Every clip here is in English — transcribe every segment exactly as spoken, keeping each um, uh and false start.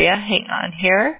you. Hang on here.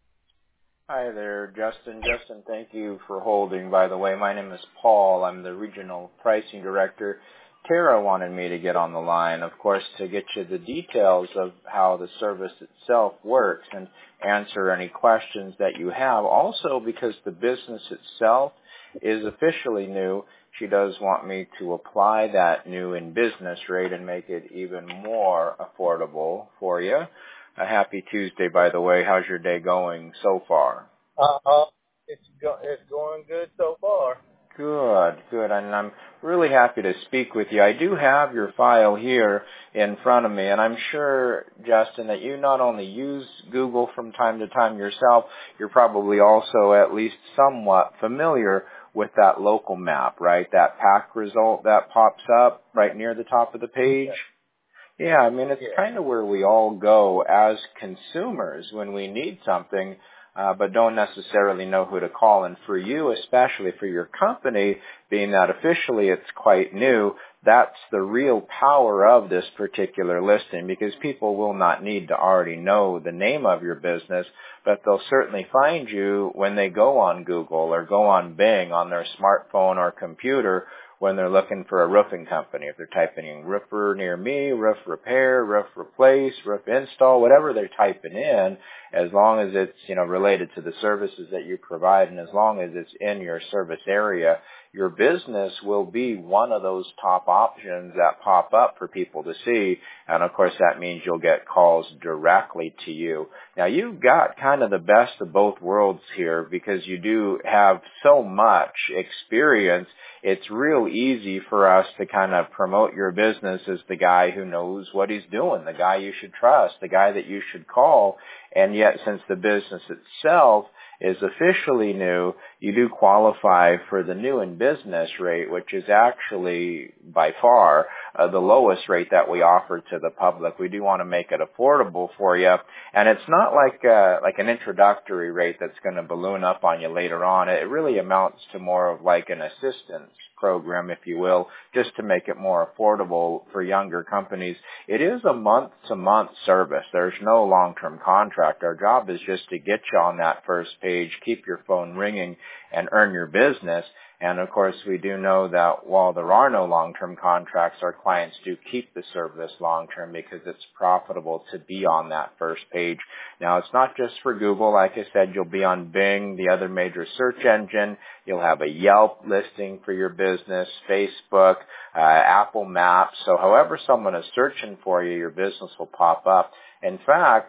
Hi there, Justin. Justin, thank you for holding. By the way, my name is Paul. I'm the Regional Pricing Director. Tara wanted me to get on the line, of course, to get you the details of how the service itself works and answer any questions that you have. Also, because the business itself is officially new, she does want me to apply that new in business rate and make it even more affordable for you. A happy Tuesday, by the way. How's your day going so far? Uh, it's go- it's going good so far. Good, good. And I'm really happy to speak with you. I do have your file here in front of me, and I'm sure, Justin, that you not only use Google from time to time yourself, you're probably also at least somewhat familiar with that local map, right? That pack result that pops up right near the top of the page. Yeah, I mean, it's Yeah. kind of where we all go as consumers when we need something, uh, but don't necessarily know who to call. And for you, especially for your company, being that officially it's quite new, that's the real power of this particular listing, because people will not need to already know the name of your business, but they'll certainly find you when they go on Google or go on Bing on their smartphone or computer when they're looking for a roofing company. If they're typing in roofer near me, roof repair, roof replace, roof install, whatever they're typing in, as long as it's, you know, related to the services that you provide and as long as it's in your service area, your business will be one of those top options that pop up for people to see. And of course, that means you'll get calls directly to you. Now, you've got kind of the best of both worlds here because you do have so much experience. It's real easy for us to kind of promote your business as the guy who knows what he's doing, the guy you should trust, the guy that you should call. And yet, since the business itself is officially new, you do qualify for the new in business rate, which is actually by far uh, the lowest rate that we offer to the public. We do want to make it affordable for you, and it's not like uh, like an introductory rate that's going to balloon up on you later on. It really amounts to more of like an assistance program, if you will, just to make it more affordable for younger companies. It is a month-to-month service. There's no long-term contract. Our job is just to get you on that first page, keep your phone ringing, and earn your business. And of course, we do know that while there are no long-term contracts, our clients do keep the service long-term because it's profitable to be on that first page. Now, it's not just for Google. Like I said, you'll be on Bing, the other major search engine. You'll have a Yelp listing for your business, Facebook, uh, Apple Maps. So however someone is searching for you, your business will pop up. In fact,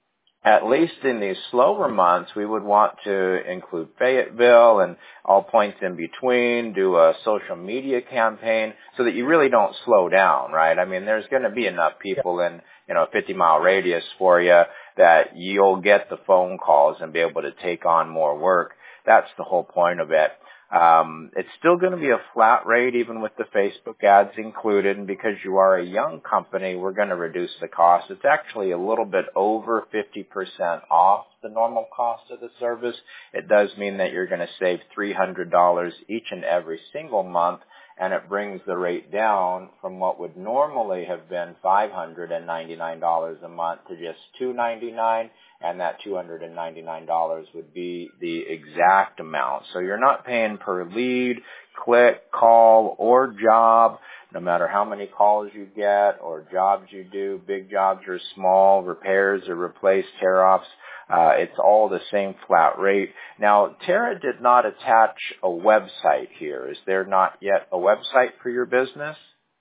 at least in these slower months, we would want to include Fayetteville and all points in between, do a social media campaign so that you really don't slow down, right? I mean, there's going to be enough people in, you know, a fifty mile radius for you that you'll get the phone calls and be able to take on more work. That's the whole point of it. Um, it's still going to be a flat rate even with the Facebook ads included, and because you are a young company, we're going to reduce the cost. It's actually a little bit over fifty percent off the normal cost of the service. It does mean that you're going to save three hundred dollars each and every single month, and it brings the rate down from what would normally have been five hundred ninety-nine dollars a month to just two hundred ninety-nine dollars, and that two hundred ninety-nine dollars would be the exact amount. So you're not paying per lead, click, call, or job, no matter how many calls you get or jobs you do, big jobs or small, repairs or replace, tear-offs. Uh, it's all the same flat rate. Now, Tara did not attach a website here. Is there not yet a website for your business?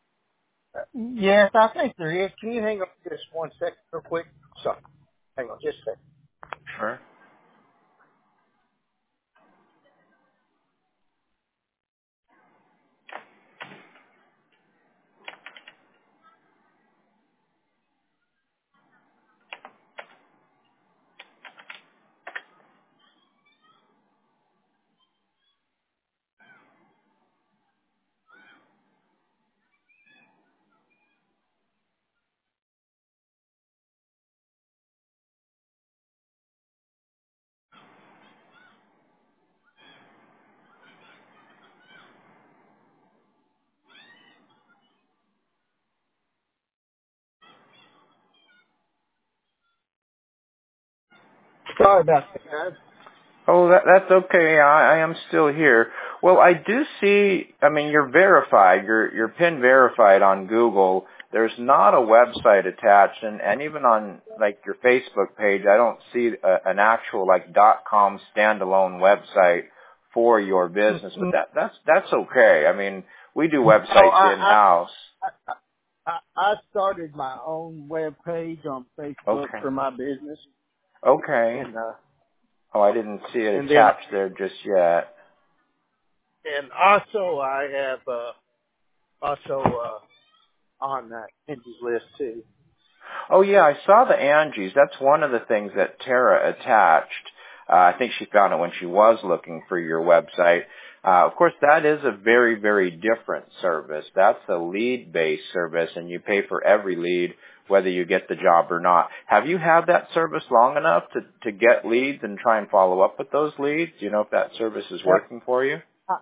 Yes, I think there is. Can you hang on just one second real quick? Sorry. Hang on just a second. Sure. Sorry about that, guys. Oh, that, that's okay. I, I am still here. Well, I do see, I mean, you're verified. You're, you're PIN verified on Google. There's not a website attached, and, and even on, like, your Facebook page, I don't see a, an actual, like, .com standalone website for your business. But that, that's, that's okay. I mean, we do Oh, websites I, in-house. I, I, I started my own web page on Facebook Okay. for my business, Okay. and uh, Oh, I didn't see it and then attached there just yet. and also I have uh, also uh, on that Angie's list too. Oh yeah, I saw the Angie's. That's one of the things that Tara attached. Uh, I think she found it when she was looking for your website. Uh, of course, that is a very, very different service. That's a lead-based service, and you pay for every lead, whether you get the job or not. Have you had that service long enough to, to get leads and try and follow up with those leads? Do you know if that service is Yep. working for you? I,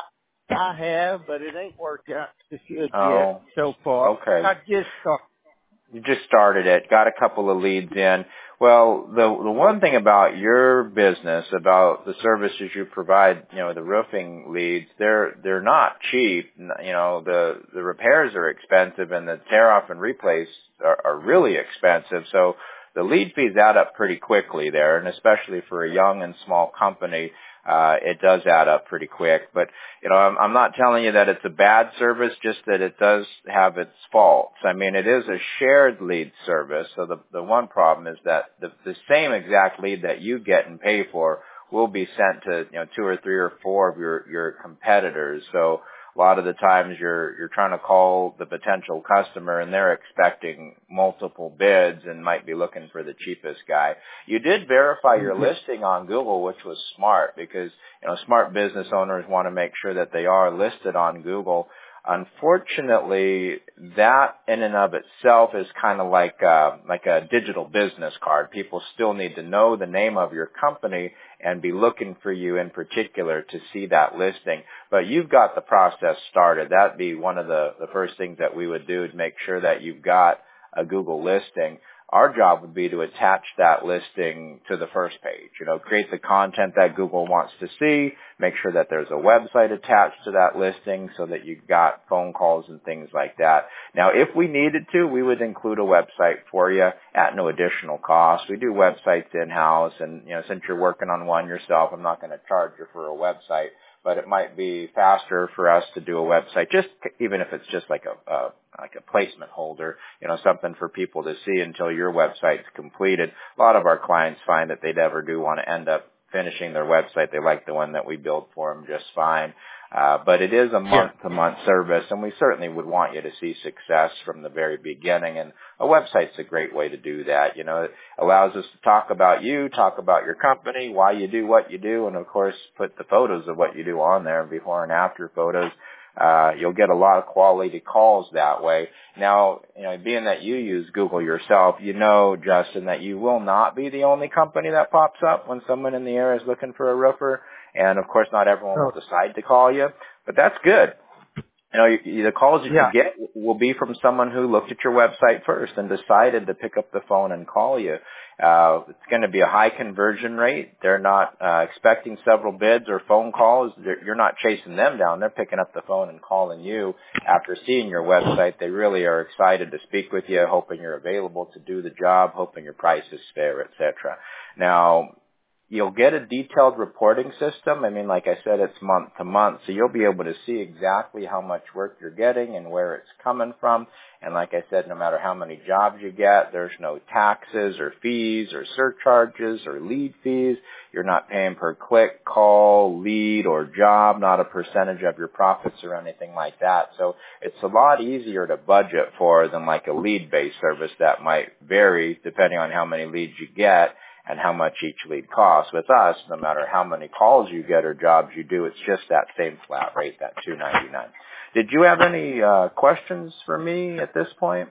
I have, but it ain't worked out as good yet Oh, so far. okay. I just started. You just started it, got a couple of leads in. Well, the the one thing about your business, about the services you provide, you know, the roofing leads, they're they're not cheap. You know, the the repairs are expensive, and the tear off and replace are, are really expensive. So the lead fees add up pretty quickly there, and especially for a young and small company, uh, it does add up pretty quick. But you know, I'm, I'm not telling you that it's a bad service, just that it does have its faults. I mean, it is a shared lead service, so the the one problem is that the the same exact lead that you get and pay for will be sent to, you know, two or three or four of your your competitors. So a lot of the times you're you're trying to call the potential customer and they're expecting multiple bids and might be looking for the cheapest guy. You did verify your Mhm. listing on Google, which was smart, because you know smart business owners want to make sure that they are listed on Google. Unfortunately, that in and of itself is kind of like a, like a digital business card. People still need to know the name of your company and be looking for you in particular to see that listing. But you've got the process started. That'd be one of the, the first things that we would do, to make sure that you've got a Google listing. Our job would be to attach that listing to the first page, you know, create the content that Google wants to see, make sure that there's a website attached to that listing so that you've got phone calls and things like that. Now, if we needed to, we would include a website for you at no additional cost. We do websites in-house, and, you know, since you're working on one yourself, I'm not going to charge you for a website, but it might be faster for us to do a website, just even if it's just like a, a like a placement holder, you know, something for people to see until your website's completed. A lot of our clients find that they never do want to end up finishing their website. They like the one that we build for them just fine. Uh, but it is a Yeah. month-to-month service, and we certainly would want you to see success from the very beginning. And a website's a great way to do that. You know, it allows us to talk about you, talk about your company, why you do what you do, and of course, put the photos of what you do on there, before and after photos. Uh, you'll get a lot of quality calls that way. Now, you know, being that you use Google yourself, you know, Justin, that you will not be the only company that pops up when someone in the area is looking for a roofer. And of course, not everyone will Oh, decide to call you, but that's good. You know, you, the calls that you yeah. get will be from someone who looked at your website first and decided to pick up the phone and call you. Uh, it's going to be a high conversion rate. They're not uh, expecting several bids or phone calls. They're, you're not chasing them down. They're picking up the phone and calling you after seeing your website. They really are excited to speak with you, hoping you're available to do the job, hoping your price is fair, et cetera. Now, you'll get a detailed reporting system. I mean, like I said, it's month to month, so you'll be able to see exactly how much work you're getting and where it's coming from. And like I said, no matter how many jobs you get, there's no taxes or fees or surcharges or lead fees. You're not paying per click, call, lead, or job, not a percentage of your profits or anything like that. So it's a lot easier to budget for than like a lead-based service that might vary depending on how many leads you get and how much each lead costs. With us, no matter how many calls you get or jobs you do, it's just that same flat rate, that two ninety-nine. Did you have any uh, questions for me at this point?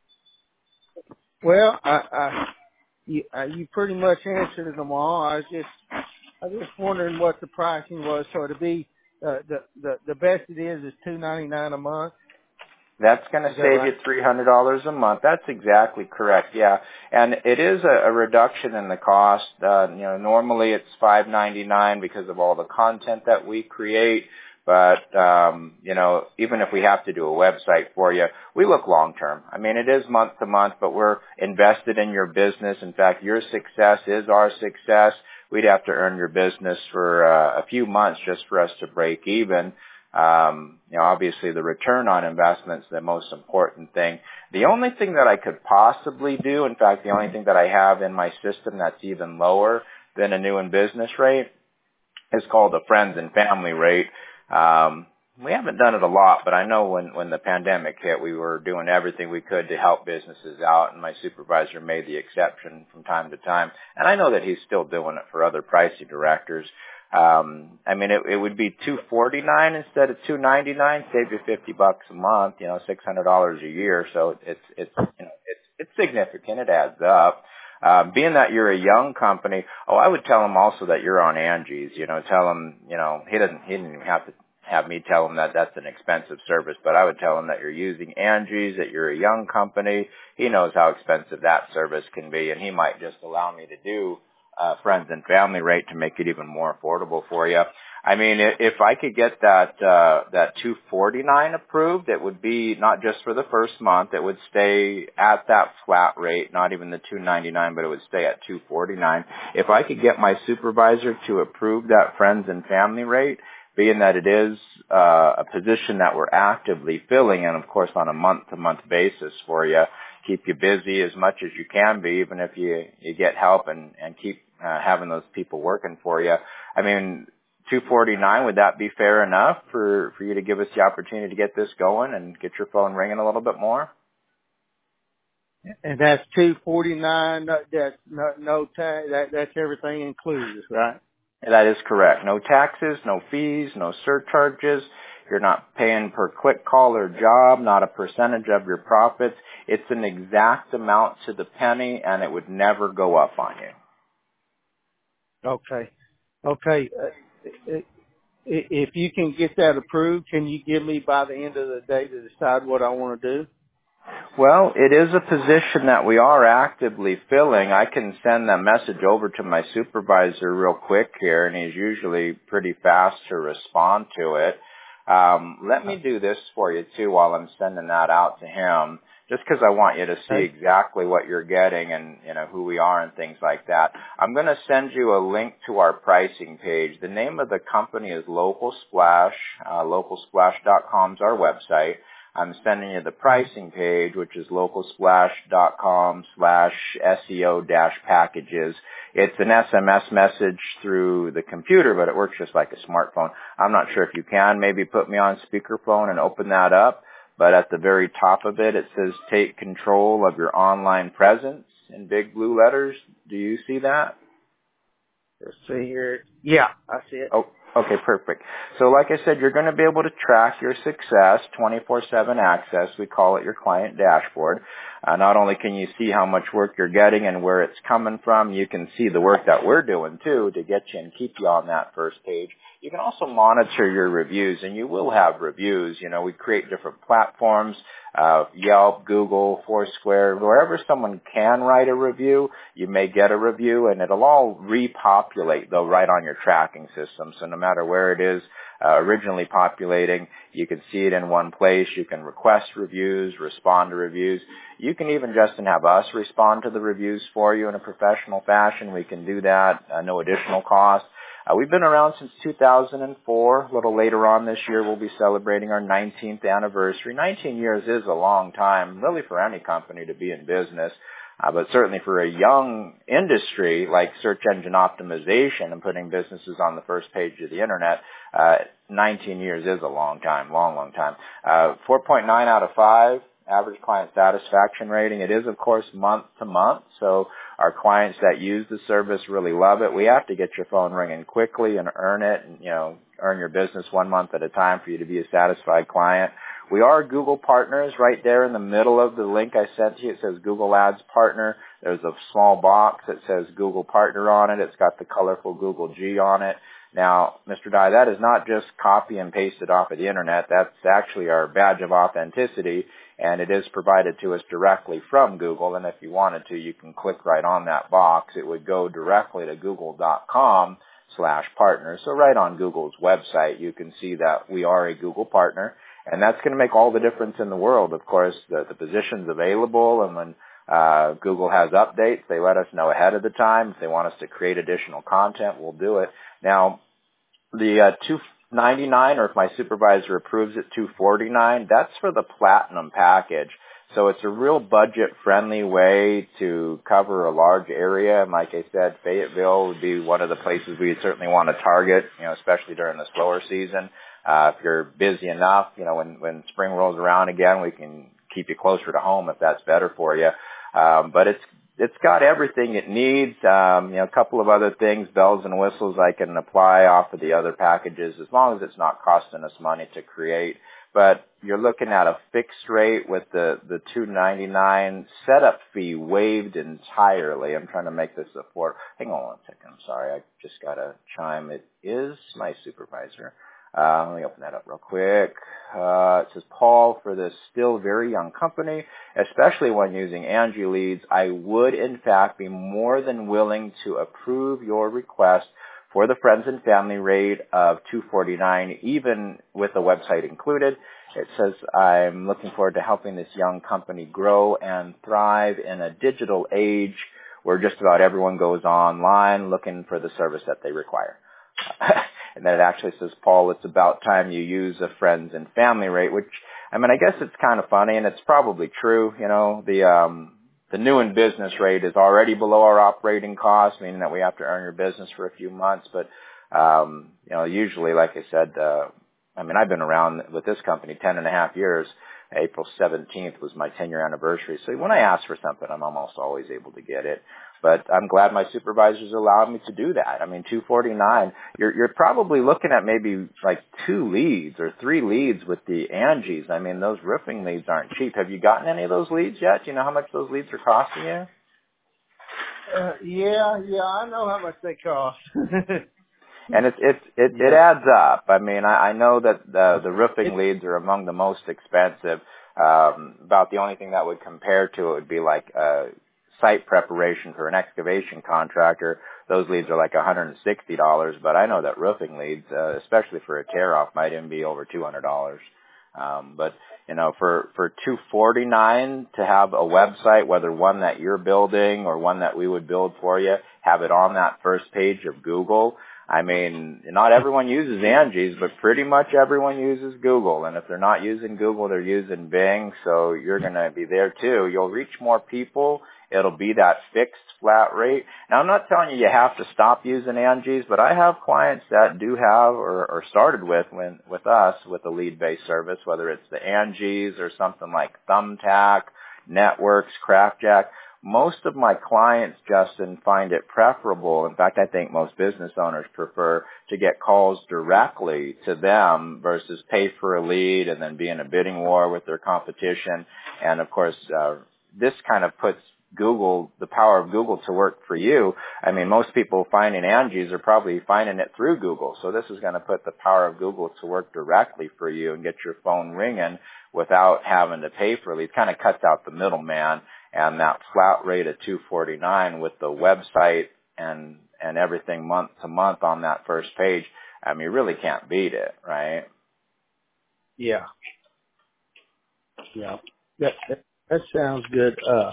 Well, I, I, you, uh, you pretty much answered them all. I was just, I was just wondering what the pricing was. So to be, uh, the, the, the best it is is two ninety-nine a month. That's going to save right? you three hundred dollars a month. That's exactly correct. Yeah. And it is a, a reduction in the cost. Uh, you know, normally it's five ninety-nine because of all the content that we create. But, um, you know, even if we have to do a website for you, we look long term. I mean, it is month to month, but we're invested in your business. In fact, your success is our success. We'd have to earn your business for uh, a few months just for us to break even. Um, you know, obviously the return on investment is the most important thing. The only thing that I could possibly do, in fact, the only thing that I have in my system that's even lower than a new in business rate is called a friends and family rate. Um, we haven't done it a lot, but I know when, when the pandemic hit, we were doing everything we could to help businesses out, and my supervisor made the exception from time to time. And I know that he's still doing it for other pricing directors. Um, I mean, it, it would be two forty-nine instead of two ninety-nine, save you fifty bucks a month, you know, six hundred dollars a year. So it's, it's, you know, it's, it's significant. It adds up. Um, being that you're a young company, oh, I would tell him also that you're on Angie's, you know, tell him, you know, he doesn't, he didn't even have to have me tell him that that's an expensive service, but I would tell him that you're using Angie's, that you're a young company. He knows how expensive that service can be, and he might just allow me to do uh, friends and family rate to make it even more affordable for you. I mean, if I could get that, uh, that two forty-nine approved, it would be not just for the first month. It would stay at that flat rate, not even the two ninety-nine, but it would stay at two forty-nine. If I could get my supervisor to approve that friends and family rate, being that it is, uh, a position that we're actively filling, and of course on a month to month basis for you, keep you busy as much as you can be, even if you, you get help and, and keep, uh, having those people working for you. I mean, two forty-nine, would that be fair enough for, for you to give us the opportunity to get this going and get your phone ringing a little bit more? And that's two forty-nine. That's no, no tax. That, that's everything included, right? That is correct. No taxes, no fees, no surcharges. You're not paying per click, call, or job, not a percentage of your profits. It's an exact amount to the penny, and it would never go up on you. Okay. Okay. Uh, if you can get that approved, can you give me by the end of the day to decide what I want to do? Well, it is a position that we are actively filling. I can send that message over to my supervisor real quick here, and he's usually pretty fast to respond to it. Um, let me do this for you, too, while I'm sending that out to him, just because I want you to see exactly what you're getting and, you know, who we are and things like that. I'm going to send you a link to our pricing page. The name of the company is Local Splash. Uh, local splash dot com is our website. I'm sending you the pricing page, which is localsplash.com slash SEO dash packages. It's an S M S message through the computer, but it works just like a smartphone. I'm not sure if you can maybe put me on speakerphone and open that up, but at the very top of it, it says take control of your online presence in big blue letters. Do you see that? Let's see here. Yeah, I see it. Oh. Okay, perfect. So like I said, you're going to be able to track your success, twenty-four seven access. We call it your client dashboard. Uh, not only can you see how much work you're getting and where it's coming from, you can see the work that we're doing, too, to get you and keep you on that first page. You can also monitor your reviews, and you will have reviews. You know, we create different platforms, uh, Yelp, Google, Foursquare, wherever someone can write a review, you may get a review, and it'll all repopulate, though, right on your tracking system. So no matter where it is uh, originally populating, you can see it in one place. You can request reviews, respond to reviews. You can even just have us respond to the reviews for you in a professional fashion. We can do that, uh, no additional cost. Uh, we've been around since two thousand four. A little later on this year, we'll be celebrating our nineteenth anniversary. nineteen years is a long time, really, for any company to be in business. Uh, but certainly for a young industry like search engine optimization and putting businesses on the first page of the internet, uh, nineteen years is a long time, long, long time. Uh, four point nine out of five. Average client satisfaction rating. It is, of course, month to month, so our clients that use the service really love it. We have to get your phone ringing quickly and earn it, and, you know, earn your business one month at a time for you to be a satisfied client. We are Google partners right there in the middle of the link I sent you. It says Google Ads Partner. There's a small box that says Google Partner on it. It's got the colorful Google G on it. Now, Mister Dye, that is not just copy and pasted off of the internet. That's actually our badge of authenticity, and it is provided to us directly from Google. And if you wanted to, you can click right on that box. It would go directly to google.com slash partner. So right on Google's website, you can see that we are a Google partner, and that's going to make all the difference in the world. Of course, the, the position's available, and when uh, Google has updates, they let us know ahead of the time. If they want us to create additional content, we'll do it. Now, the uh, two ninety-nine, or if my supervisor approves it, two forty-nine, that's for the platinum package. So it's a real budget-friendly way to cover a large area. And like I said, Fayetteville would be one of the places we certainly want to target, you know, especially during the slower season. Uh, if you're busy enough, you know, when, when spring rolls around again, we can keep you closer to home if that's better for you. Um, but it's It's got everything it needs. Um, you know, a couple of other things, bells and whistles I can apply off of the other packages as long as it's not costing us money to create. But you're looking at a fixed rate with the, the two ninety-nine setup fee waived entirely. I'm trying to make this afford. Hang on one second. I'm sorry. I just got a chime. It is my supervisor. Uh, let me open that up real quick. Uh, it says, Paul, for this still very young company, especially when using Angie leads, I would in fact be more than willing to approve your request for the friends and family rate of two forty-nine, even with the website included. It says, I'm looking forward to helping this young company grow and thrive in a digital age where just about everyone goes online looking for the service that they require. And then it actually says, Paul, it's about time you use a friends and family rate, which, I mean, I guess it's kind of funny, and it's probably true. You know, the um, the new in business rate is already below our operating cost, meaning that we have to earn your business for a few months. But, um, you know, usually, like I said, uh, I mean, I've been around with this company ten and a half years. April seventeenth was my ten-year anniversary. So when I ask for something, I'm almost always able to get it. But I'm glad my supervisors allowed me to do that. I mean, two forty-nine, you're, you're probably looking at maybe like two leads or three leads with the Angies. I mean, those roofing leads aren't cheap. Have you gotten any of those leads yet? Do you know how much those leads are costing you? Uh, yeah, yeah, I know how much they cost. And it's it's it, yeah. it adds up. I mean, I, I know that the the roofing leads are among the most expensive. Um, about the only thing that would compare to it would be like uh, site preparation for an excavation contractor. Those leads are like one hundred sixty dollars, but I know that roofing leads, uh, especially for a tear off, might even be over two hundred dollars. Um, but you know, for for two forty-nine to have a website, whether one that you're building or one that we would build for you, have it on that first page of Google. I mean, not everyone uses Angie's, but pretty much everyone uses Google. And if they're not using Google, they're using Bing. So you're going to be there too. You'll reach more people. It'll be that fixed flat rate. Now, I'm not telling you you have to stop using Angie's, but I have clients that do have or, or started with when, with us with a lead-based service, whether it's the Angie's or something like Thumbtack, Networks, Craftjack. Most of my clients, Justin, find it preferable. In fact, I think most business owners prefer to get calls directly to them versus pay for a lead and then be in a bidding war with their competition. And, of course, uh, this kind of puts Google, the power of Google to work for you. I mean, most people finding Angie's are probably finding it through Google. So this is going to put the power of Google to work directly for you and get your phone ringing without having to pay for a lead. It kind of cuts out the middleman. And that flat rate of two forty-nine with the website and and everything month to month on that first page, I mean, you really can't beat it, right? Yeah. Yeah. That, that, that sounds good. Uh,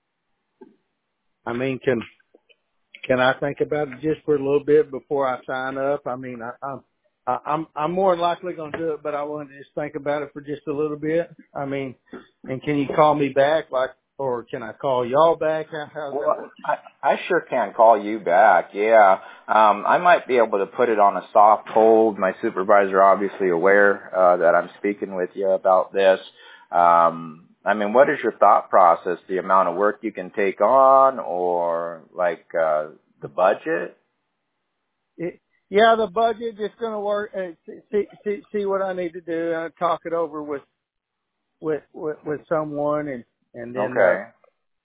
I mean, can can I think about it just for a little bit before I sign up? I mean, I, I'm I, I'm I'm more than likely going to do it, but I want to just think about it for just a little bit. I mean, and can you call me back, like, or can I call y'all back? How, how's Well, that work? I, I sure can call you back. Yeah, um, I might be able to put it on a soft hold. My supervisor obviously aware uh, that I'm speaking with you about this. Um, I mean, what is your thought process? The amount of work you can take on, or like uh, the budget? It, yeah, the budget just going to work. Uh, see, see, see what I need to do. Uh, talk it over with, with, with, with someone and, and then, uh, Okay.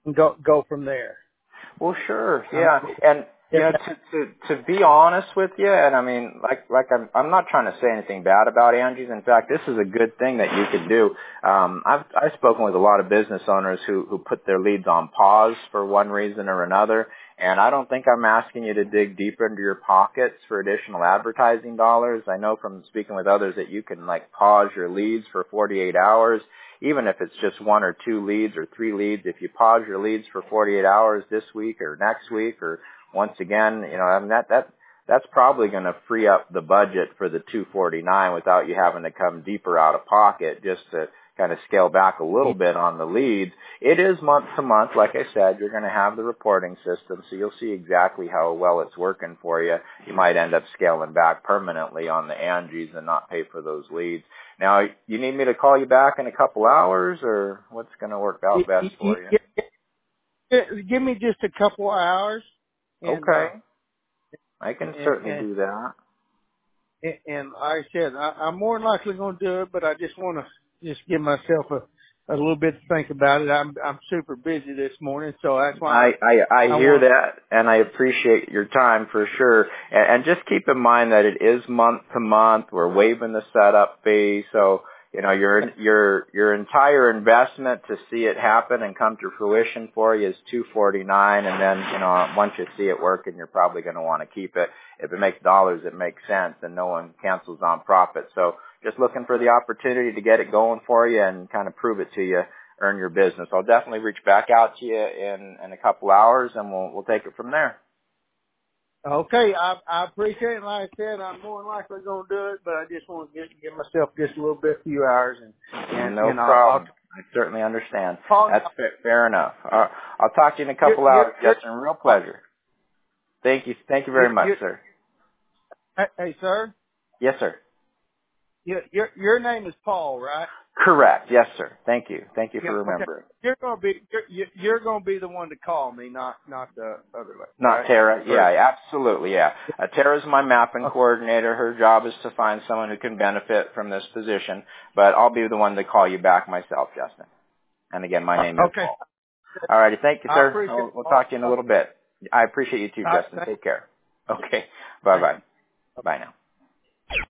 and go go from there. Well, sure, I mean, yeah, and you know, to to to be honest with you, and I mean, like like I'm I'm not trying to say anything bad about Angie's. In fact, this is a good thing that you could do. Um, I've I've spoken with a lot of business owners who who put their leads on pause for one reason or another, and I don't think I'm asking you to dig deeper into your pockets for additional advertising dollars. I know from speaking with others that you can like pause your leads for forty-eight hours. Even if it's just one or two leads or three leads, if you pause your leads for forty-eight hours this week or next week or once again, you know, I mean, that, that, that's probably going to free up the budget for the two forty-nine without you having to come deeper out of pocket just to kind of scale back a little bit on the leads. It is month to month. Like I said, you're going to have the reporting system, so you'll see exactly how well it's working for you. You might end up scaling back permanently on the Angie's and not pay for those leads. Now, you need me to call you back in a couple hours, or what's going to work out best for you? Give me just a couple of hours. And, okay. Uh, I can and, certainly and, do that. And, and like I said, I, I'm more than likely going to do it, but I just want to just give myself a, a little bit to think about it. I'm I'm super busy this morning, so that's why I, I, I I, I hear want that, and I appreciate your time for sure. And, and just keep in mind that it is month to month. We're waiving the setup fee, so you know your your your entire investment to see it happen and come to fruition for you is two forty-nine, and then you know once you see it working, you're probably going to want to keep it. If it makes dollars, it makes sense, and no one cancels on profit. So just looking for the opportunity to get it going for you and kind of prove it to you. Earn your business. I'll definitely reach back out to you in, in a couple hours, and we'll we'll take it from there. Okay, I, I appreciate it. Like I said, I'm more than likely going to do it, but I just want to get, give myself just a little bit, few hours, and and, No and I'll, problem. I'll I certainly understand. call That's fair, fair enough. Uh, I'll talk to you in a you. couple You're, hours, you're, Justin. Real pleasure. Thank you. Thank you you're, very much, you're, sir. hey, hey, sir, Yes, sir. your your your name is Paul, right? Correct. Yes, sir. Thank you. Thank you Yeah. for Okay. remembering. You're gonna be you're you're gonna be the one to call me, not not the other way, Not right? Tara. Or, Yeah, absolutely. Yeah. Uh, Tara's my mapping okay. coordinator. Her job is to find someone who can benefit from this position, but I'll be the one to call you back myself, Justin. And again, my name is Okay. Paul. All righty. Thank you, I sir. appreciate We'll, it, we'll Paul. talk to you in a little bit. I appreciate you too, I, Justin. thank, Take care. Okay. thank Bye-bye. you. Bye now.